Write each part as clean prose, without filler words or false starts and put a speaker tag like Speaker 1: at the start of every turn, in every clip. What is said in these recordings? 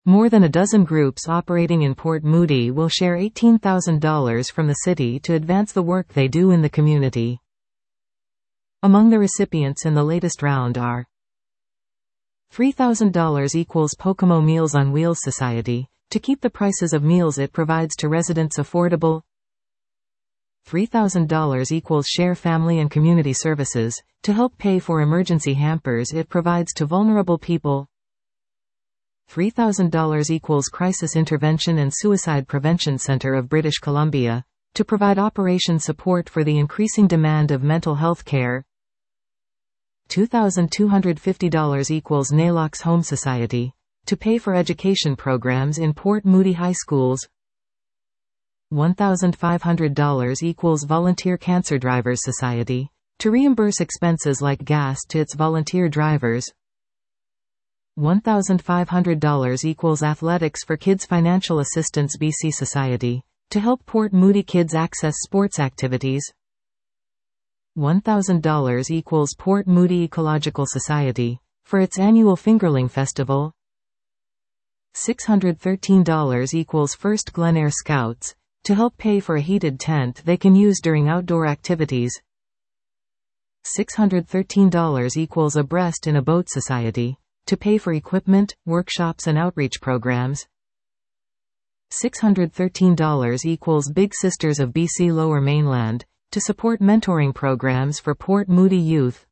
Speaker 1: More than a dozen groups operating in Port Moody will share $18,000 from the city to advance the work they do in the community. Among the recipients in the latest round are $3,000 equals Pocomo Meals on Wheels Society, to keep the prices of meals it provides to residents affordable. $3,000 equals Share Family and Community Services, to help pay for emergency hampers it provides to vulnerable people. $3,000 equals Crisis Intervention and Suicide Prevention Center of British Columbia, to provide operation support for the increasing demand of mental health care. $2,250 equals Nalox Home Society, to pay for education programs in Port Moody high schools. $1,500 equals Volunteer Cancer Drivers Society, to reimburse expenses like gas to its volunteer drivers. $1,500 equals Athletics for Kids Financial Assistance BC Society, to help Port Moody kids access sports activities. $1,000 equals Port Moody Ecological Society, for its annual Fingerling Festival. $613 equals First Glen Air Scouts, to help pay for a heated tent they can use during outdoor activities. $613 equals Abreast in a Boat Society, to pay for equipment, workshops and outreach programs. $613 equals Big Sisters of BC Lower Mainland, to support mentoring programs for Port Moody youth.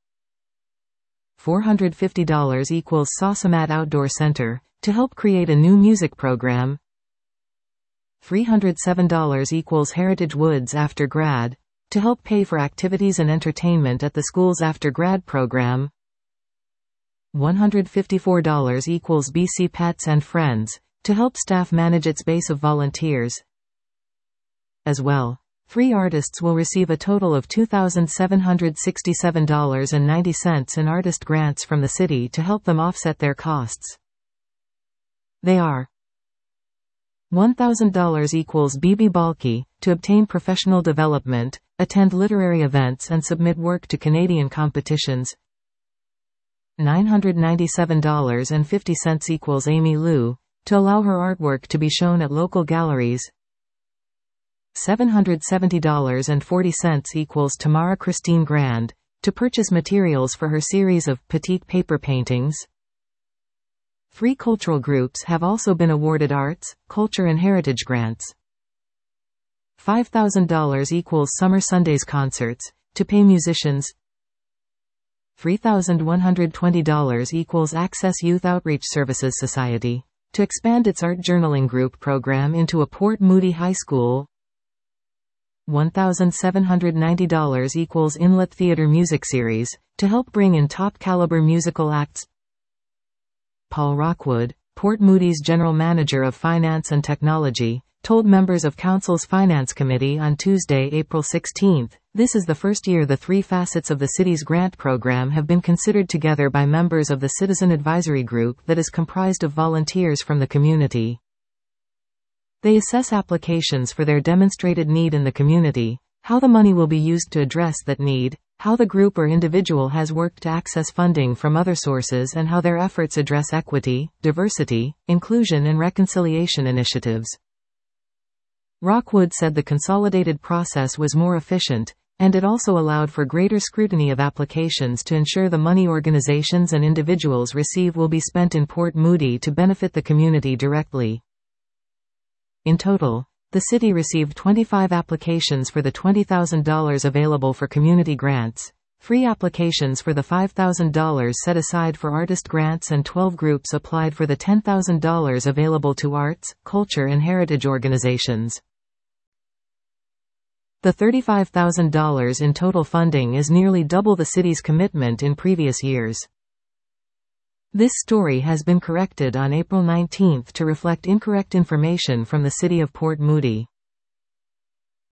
Speaker 1: $450 equals Sausomat Outdoor Center, to help create a new music program. $307 equals Heritage Woods After Grad, to help pay for activities and entertainment at the school's after grad program. $154 equals BC Pets and Friends, to help staff manage its base of volunteers. As well, 3 artists will receive a total of $2,767.90 in artist grants from the city to help them offset their costs. They are $1,000 equals BB Balky, to obtain professional development, attend literary events and submit work to Canadian competitions. $997.50 equals Amy Lou, to allow her artwork to be shown at local galleries. $770.40 equals Tamara Christine Grand, to purchase materials for her series of petite paper paintings. 3 cultural groups have also been awarded arts, culture and heritage grants. $5,000 equals Summer Sundays concerts, to pay musicians. $3,120 equals Access Youth Outreach Services Society, to expand its art journaling group program into a Port Moody high school. $1,790 equals Inlet Theatre Music Series, to help bring in top-caliber musical acts. Paul Rockwood, Port Moody's General Manager of Finance and Technology, told members of Council's Finance Committee on Tuesday, April 16, this is the first year the 3 facets of the city's grant program have been considered together by members of the Citizen Advisory Group that is comprised of volunteers from the community. They assess applications for their demonstrated need in the community, how the money will be used to address that need, how the group or individual has worked to access funding from other sources and how their efforts address equity, diversity, inclusion and reconciliation initiatives. Rockwood said the consolidated process was more efficient, and it also allowed for greater scrutiny of applications to ensure the money organizations and individuals receive will be spent in Port Moody to benefit the community directly. In total, the city received 25 applications for the $20,000 available for community grants, 3 applications for the $5,000 set aside for artist grants and 12 groups applied for the $10,000 available to arts, culture and heritage organizations. The $35,000 in total funding is nearly double the city's commitment in previous years. This story has been corrected on April 19 to reflect incorrect information from the City of Port Moody.